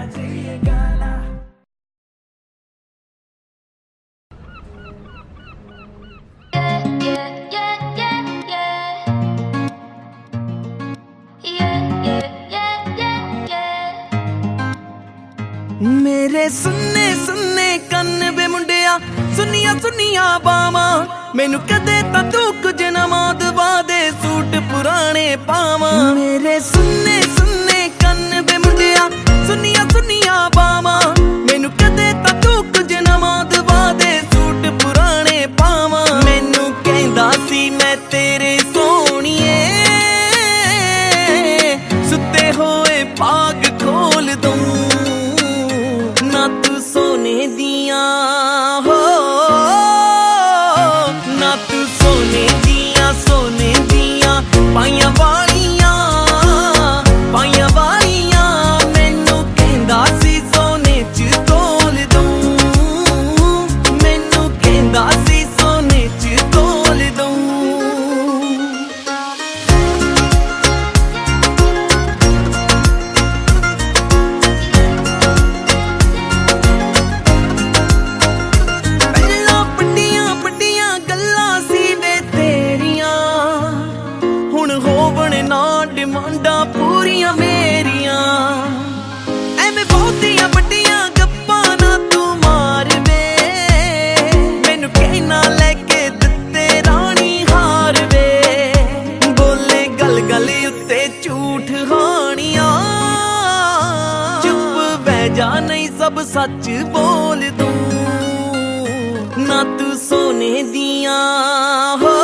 मेरे सुन्ने सुन्ने कन्न बे मुंडिया सुनिया सुनिया बावां मैनू कदे तां तू कुछ ना दवा दे सूट पुराने पावां। मेरे सुन्ने सुन्ने कन्न बे मुंडिया सुनिया सुनिया बावां मैनू कदे तां तू कुछ ना दवा दे सूट पुराने पावां। मैनू कहंदा सी मैं तेरे सोहणीए सुते होए भाग खोल दूं ना तू सोने दियां हो ना तू सोने दियां पाइयां वालियां मैनू कहंदा सी सोने च तोल दूं मैनू कहंदा सी सोने च तोल दूं। डिमांडा पूरियां मेरियां एवें बहुतियां बड्डियां गप्पां ना तू मार वे मैनू कहना लैके दित्ते रानी हार वे बोले गल गल उत्ते झूठ हानियां चुप बह जा नहीं सब सच बोल दूं ना तू सोने दियां हो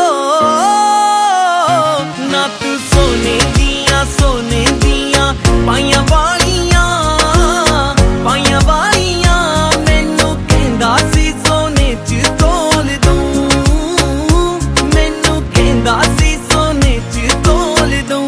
ना तू सोने दियां पाइयां वालियां मैनू कहंदा सी सोने च तोल दूं मैनू कहंदा सी सोने च तोल दूं।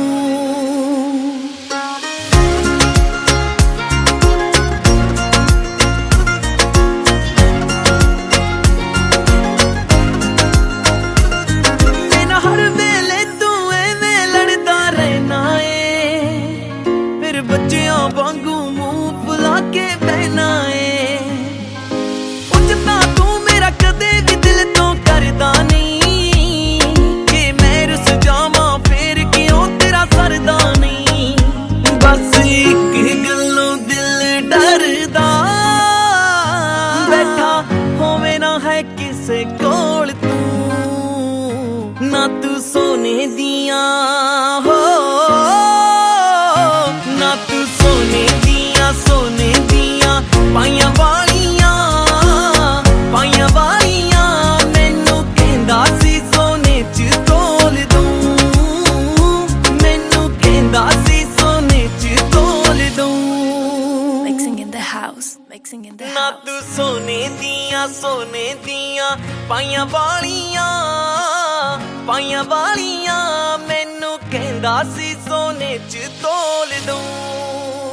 मेरा हर वेले तू एवें लड़दा रहना बच्चियां वांगू मुंह फुला के बहना उजता तू मेरा कदे भी दिल तो करदा नहीं कि मैं रुस जावां फिर क्यों तेरा सरदा नहीं। बस एक गल्लों दिल डरदा बैठा होवे ना है किसे कोल तू ना तू सोने दियां हो ना तू सोने दियां पाइयां वालियां मैनू कहंदा सी सोने च तोल दूं मैनू कहंदा सी सोने च तोल दूं। Mixing in the house, mixing in the house. ना तू सोने दियां पाइयां वालियां मैनू कहंदा सी सोने च तोल दूं।